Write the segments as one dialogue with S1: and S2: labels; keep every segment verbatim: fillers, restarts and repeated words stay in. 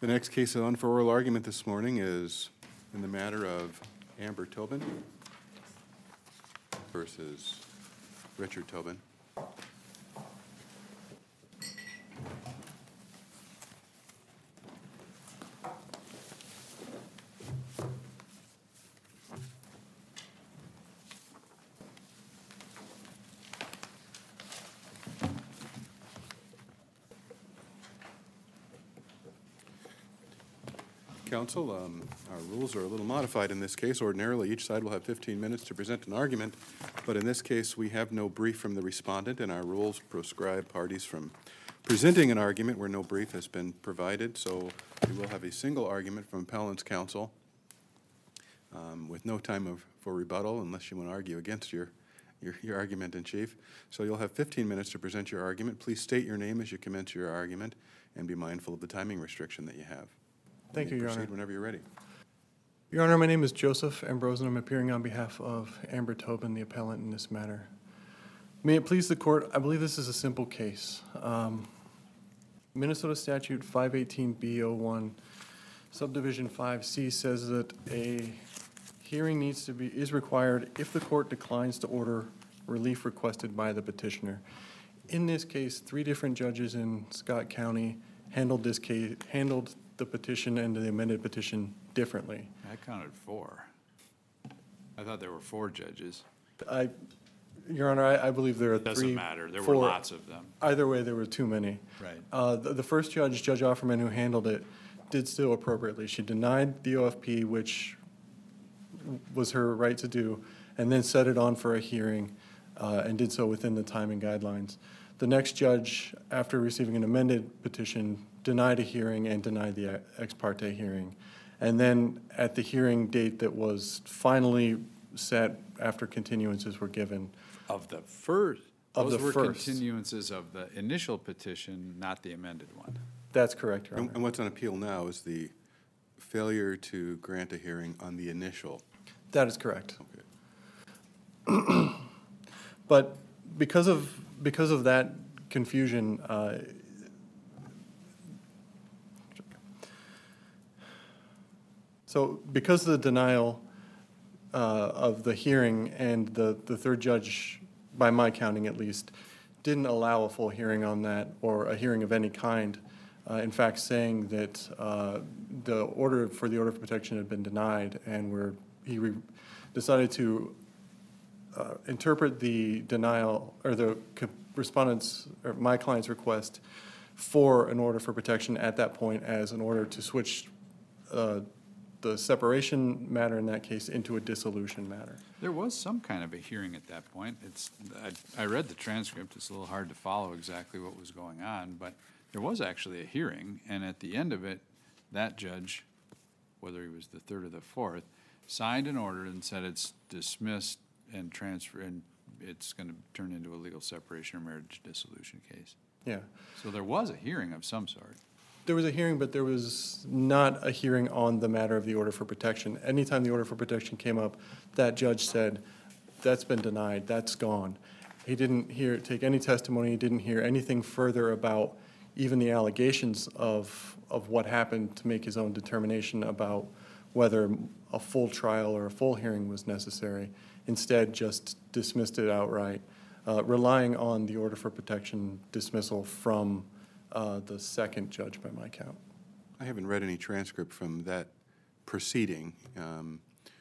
S1: The next case on for oral argument this morning is in the matter of Amber Tobin versus Richard Tobin. Counsel, um, our rules are a little modified in this case. Ordinarily, each side will have fifteen minutes to present an argument, but in this case, we have no brief from the respondent, and our rules proscribe parties from presenting an argument where no brief has been provided, so we will have a single argument from appellant's counsel um, with no time of, for rebuttal unless you want to argue against your, your, your argument in chief. So you'll have fifteen minutes to present your argument. Please state your name as you commence your argument and be mindful of the timing restriction that you have.
S2: Thank you, Your Honor.
S1: Proceed whenever you're ready.
S2: Your Honor, my name is Joseph Ambrose, and I'm appearing on behalf of Amber Tobin, the appellant in this matter. May it please the court, I believe this is a simple case. Um, Minnesota Statute five eighteen B zero one, subdivision five C says that a hearing needs to be, is required if the court declines to order relief requested by the petitioner. In this case, three different judges in Scott County handled this case, handled the petition and the amended petition differently.
S3: I counted four. I thought there were four judges.
S2: I, Your Honor, I, I believe there are
S3: Doesn't
S2: three.
S3: Doesn't matter. There
S2: four.
S3: were lots of them.
S2: Either way, there were too many.
S3: Right.
S2: Uh, the, the first judge, Judge Offerman, who handled it, did so appropriately. She denied the O F P, which was her right to do, and then set it on for a hearing, uh, and did so within the timing guidelines. The next judge, after receiving an amended petition, denied a hearing and denied the ex parte hearing. And then at the hearing date that was finally set after continuances were given.
S3: Of the first,
S2: Of
S3: those
S2: the
S3: were
S2: first.
S3: continuances of the initial petition, not the amended one.
S2: That's correct, Your
S1: And
S2: Honor.
S1: and what's on appeal now is the failure to grant a hearing on the initial.
S2: That is correct.
S1: Okay.
S2: But because of, because of that confusion, uh, so because of the denial uh, of the hearing and the, the third judge, by my counting at least, didn't allow a full hearing on that or a hearing of any kind, uh, in fact saying that uh, the order for the order of protection had been denied and where he re decided to uh, interpret the denial or the respondent's or my client's request for an order for protection at that point as an order to switch uh, the separation matter in that case into a dissolution matter.
S3: There was some kind of a hearing at that point. It's, I, I read the transcript. It's a little hard to follow exactly what was going on, but there was actually a hearing, and at the end of it, that judge, whether he was the third or the fourth, signed an order and said it's dismissed and transfer, and it's going to turn into a legal separation or marriage dissolution case.
S2: Yeah.
S3: So there was a hearing of some sort.
S2: There was a hearing, but there was not a hearing on the matter of the order for protection. Anytime the order for protection came up, that judge said, that's been denied, that's gone. He didn't hear, take any testimony, he didn't hear anything further about even the allegations of, of what happened to make his own determination about whether a full trial or a full hearing was necessary. Instead, just dismissed it outright, uh, relying on the order for protection dismissal from uh, the second judge by my count.
S1: I haven't read any transcript from that proceeding. Um,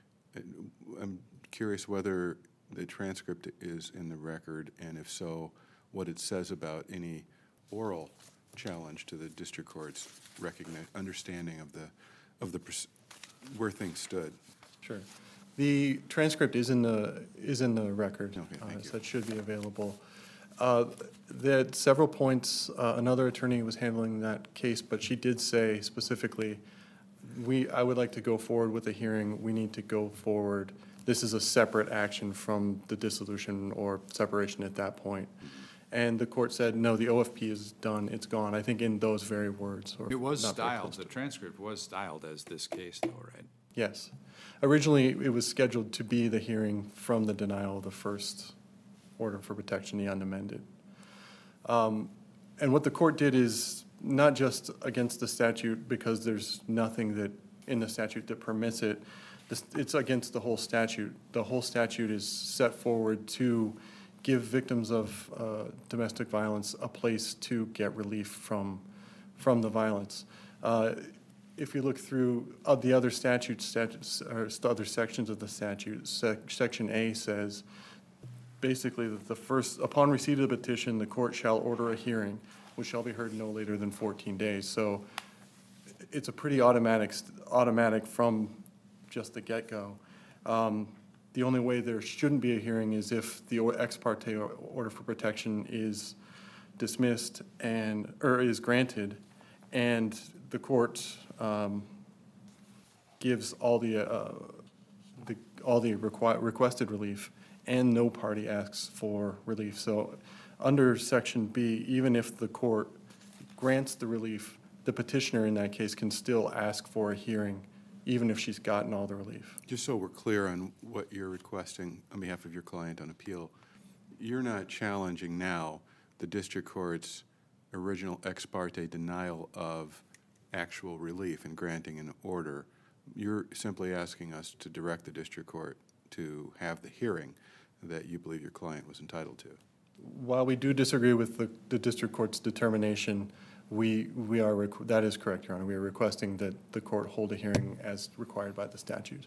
S1: I'm curious whether the transcript is in the record, and if so, what it says about any oral challenge to the district court's recognition, understanding of the, of the where things stood.
S2: Sure. The transcript is in the is in the record,
S1: okay, thank
S2: uh,
S1: you.
S2: so that should be available. Uh, at several points, uh, another attorney was handling that case, but she did say specifically, "We, I would like to go forward with a hearing. We need to go forward. This is a separate action from the dissolution or separation at that point." And the court said, "No, the O F P is done. It's gone." I think in those very words. Or
S3: It was
S2: not very
S3: styled,
S2: close
S3: the
S2: to it.
S3: transcript was styled as this case though, right?
S2: Yes. Originally, it was scheduled to be the hearing from the denial of the first order for protection, the unamended. Um, and what the court did is not just against the statute because there's nothing that, in the statute that permits it. This- It's against the whole statute. The whole statute is set forward to give victims of uh, domestic violence a place to get relief from, from the violence. Uh, If you look through uh, the other statutes, statutes, or st- other sections of the statute, sec- Section A says, basically, that the first, upon receipt of the petition, the court shall order a hearing, which shall be heard no later than fourteen days. So it's a pretty automatic, automatic from just the get-go. Um, The only way there shouldn't be a hearing is if the or- ex parte or- order for protection is dismissed and, or is granted, and the court um, gives all the, uh, the, all the requi- requested relief, and no party asks for relief. So under Section B, even if the court grants the relief, the petitioner in that case can still ask for a hearing, even if she's gotten all the relief.
S1: Just so we're clear on what you're requesting on behalf of your client on appeal, you're not challenging now the district court's original ex parte denial of actual relief and granting an order. You're simply asking us to direct the district court to have the hearing that you believe your client was entitled to.
S2: While we do disagree with the, the district court's determination, we, we are, requ- that is correct, Your Honor. We are requesting that the court hold a hearing as required by the statute.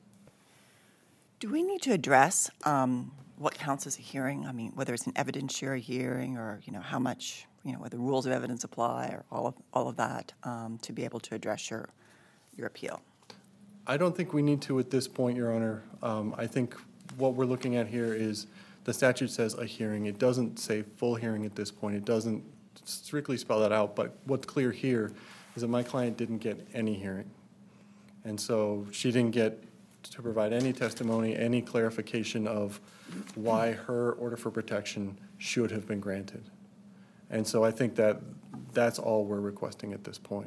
S4: Do we need to address um, what counts as a hearing? I mean, whether it's an evidentiary hearing or, you know, how much, you know, whether rules of evidence apply or all of, all of that um, to be able to address your, your appeal?
S2: I don't think we need to at this point, Your Honor. Um, I think what we're looking at here is the statute says a hearing. It doesn't say full hearing at this point. It doesn't strictly spell that out, but what's clear here is that my client didn't get any hearing. And so she didn't get to provide any testimony, any clarification of why her order for protection should have been granted. And so I think that that's all we're requesting at this point.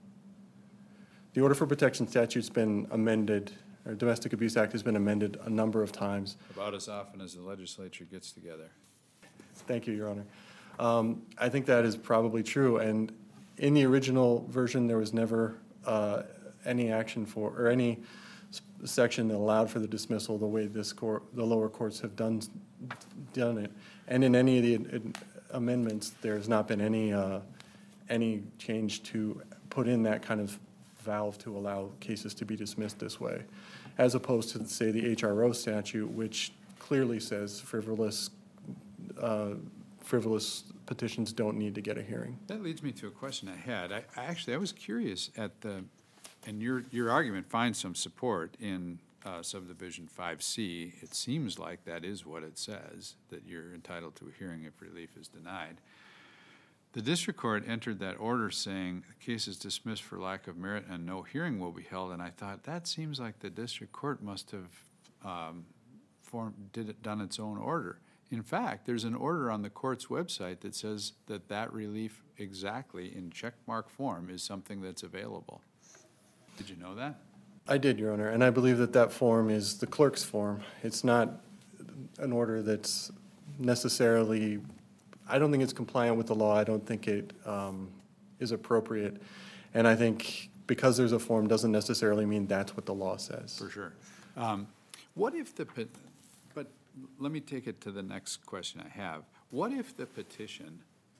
S2: The order for protection statute's been amended, or Domestic Abuse Act has been amended a number of times.
S3: About as often as the legislature gets together.
S2: Thank you, Your Honor. Um, I think that is probably true, and in the original version, there was never uh, any action for, or any s- section that allowed for the dismissal the way this court, the lower courts have done, done it. And in any of the ad- amendments, there's not been any, uh, any change to put in that kind of valve to allow cases to be dismissed this way, as opposed to, say, the H R O statute, which clearly says frivolous uh, frivolous petitions don't need to get a hearing.
S3: That leads me to a question I had. I, I actually, I was curious at the, and your, your argument finds some support in uh, subdivision five C. It seems like that is what it says, that you're entitled to a hearing if relief is denied. The district court entered that order saying the case is dismissed for lack of merit and no hearing will be held, and I thought, that seems like the district court must have um, formed, did it, done its own order. In fact, there's an order on the court's website that says that that relief exactly in checkmark form is something that's available. Did you know that?
S2: I did, Your Honor, and I believe that that form is the clerk's form. It's not an order that's necessarily, I don't think it's compliant with the law. I don't think it um, is appropriate. And I think because there's a form doesn't necessarily mean that's what the law says.
S3: For sure. Um, What if the, pet- but let me take it to the next question I have. What if the petition,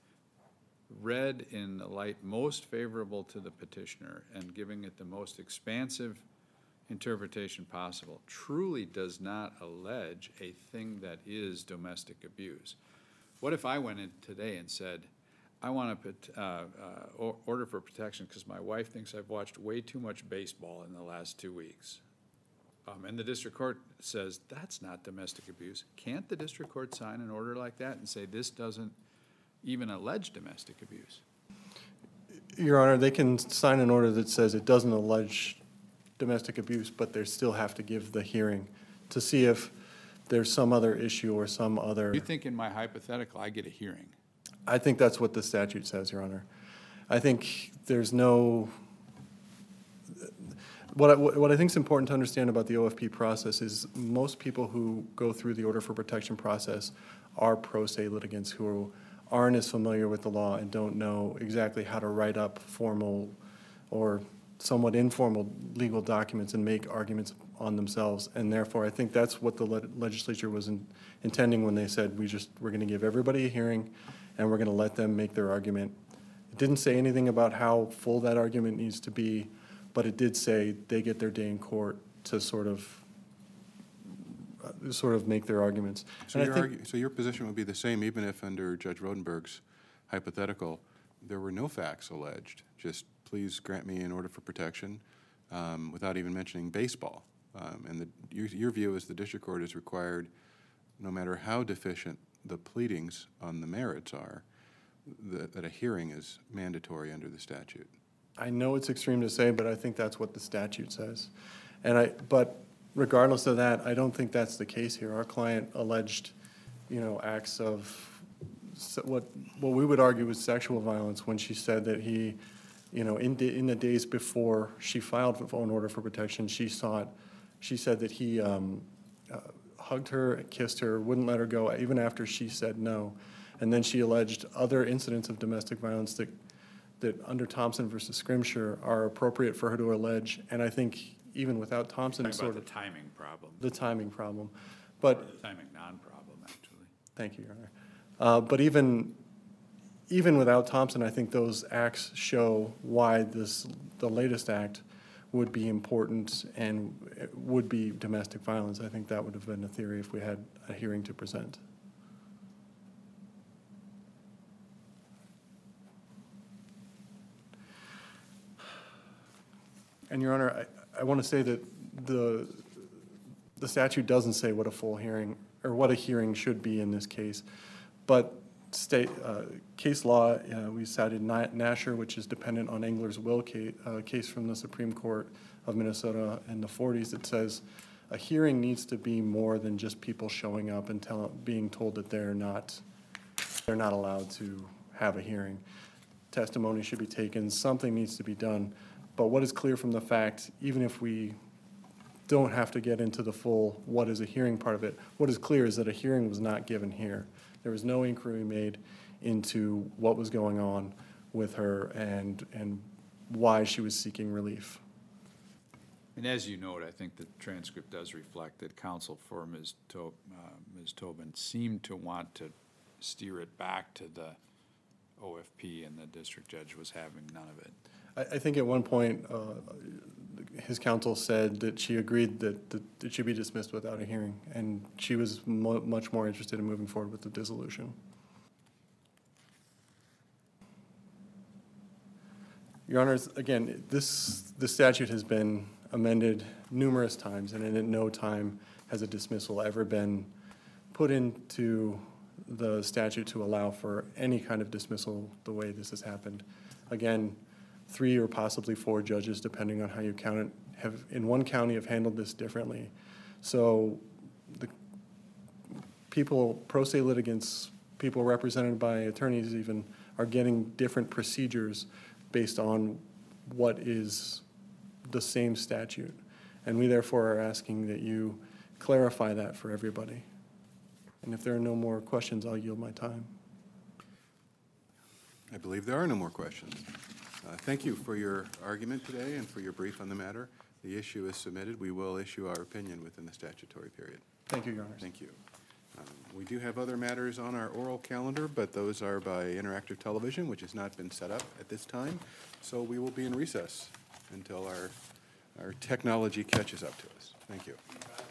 S3: read in the light most favorable to the petitioner and giving it the most expansive interpretation possible, truly does not allege a thing that is domestic abuse? What if I went in today and said, I want to put, uh, uh, or- order for protection because my wife thinks I've watched way too much baseball in the last two weeks? Um, and the district court says, that's not domestic abuse. Can't the district court sign an order like that and say, this doesn't even allege domestic abuse?
S2: Your Honor, they can sign an order that says it doesn't allege domestic abuse, but they still have to give the hearing to see if there's some other issue or some other.
S3: You think in my hypothetical, I get a hearing?
S2: I think that's what the statute says, Your Honor. I think there's no, what I, what I think is important to understand about the O F P process is most people who go through the order for protection process are pro se litigants who aren't as familiar with the law and don't know exactly how to write up formal or somewhat informal legal documents and make arguments on themselves. And therefore, I think that's what the le- legislature was in, intending when they said, we just, we're going to give everybody a hearing and we're going to let them make their argument. It didn't say anything about how full that argument needs to be, but it did say they get their day in court to sort of, uh, sort of make their arguments.
S1: So
S2: And I
S1: your,
S2: think-
S1: argu- so your position would be the same even if under Judge Rodenberg's hypothetical, there were no facts alleged, just please grant me an order for protection um, without even mentioning baseball. Um, and the, your, your view is the district court is required, no matter how deficient the pleadings on the merits are, that, that a hearing is mandatory under the statute.
S2: I know it's extreme to say, but I think that's what the statute says. And I, but regardless of that, I don't think that's the case here. Our client alleged, you know, acts of se- what, what we would argue was sexual violence when she said that he, you know, in, the- in the days before she filed for an order for protection, she sought, she said that he um, uh, hugged her, kissed her, wouldn't let her go, even after she said no. And then she alleged other incidents of domestic violence that that under Thompson versus Scrimshire are appropriate for her to allege, and I think even without Thompson,
S3: Talking
S2: sort
S3: about
S2: of
S3: the timing problem,
S2: the timing problem.
S3: or
S2: But,
S3: the timing non-problem, actually.
S2: thank you, Your Honor. Uh, But even, even without Thompson, I think those acts show why this, the latest act would be important and would be domestic violence. I think that would have been a theory if we had a hearing to present. And Your Honor, I, I want to say that the, the statute doesn't say what a full hearing, or what a hearing should be in this case. But state, uh, case law, uh, we cited Na- Nasher, which is dependent on Engler's Will case, uh, case from the Supreme Court of Minnesota in the forties. It says a hearing needs to be more than just people showing up and tell, being told that they're not, they're not allowed to have a hearing. Testimony should be taken, something needs to be done. But what is clear from the fact, even if we don't have to get into the full what is a hearing part of it, what is clear is that a hearing was not given here. There was no inquiry made into what was going on with her and, and why she was seeking relief.
S3: And as you note, I think the transcript does reflect that counsel for Miz To, uh, Miz Tobin seemed to want to steer it back to the O F P, and the district judge was having none of it.
S2: I, I think at one point, uh, his counsel said that she agreed that, that it should be dismissed without a hearing, and she was mo- much more interested in moving forward with the dissolution. Your Honors, again, this, this statute has been amended numerous times, and in no time has a dismissal ever been put into the statute to allow for any kind of dismissal the way this has happened. Again, three or possibly four judges, depending on how you count it, have, in one county, have handled this differently. So the people, pro se litigants, people represented by attorneys even, are getting different procedures based on what is the same statute. And we therefore are asking that you clarify that for everybody. And if there are no more questions, I'll yield my time.
S1: I believe there are no more questions. Uh, Thank you for your argument today and for your brief on the matter. The issue is submitted. We will issue our opinion within the statutory period.
S2: Thank you, Your Honors.
S1: Thank you. Um, We do have other matters on our oral calendar, but those are by interactive television, which has not been set up at this time. So we will be in recess until our, our technology catches up to us. Thank you.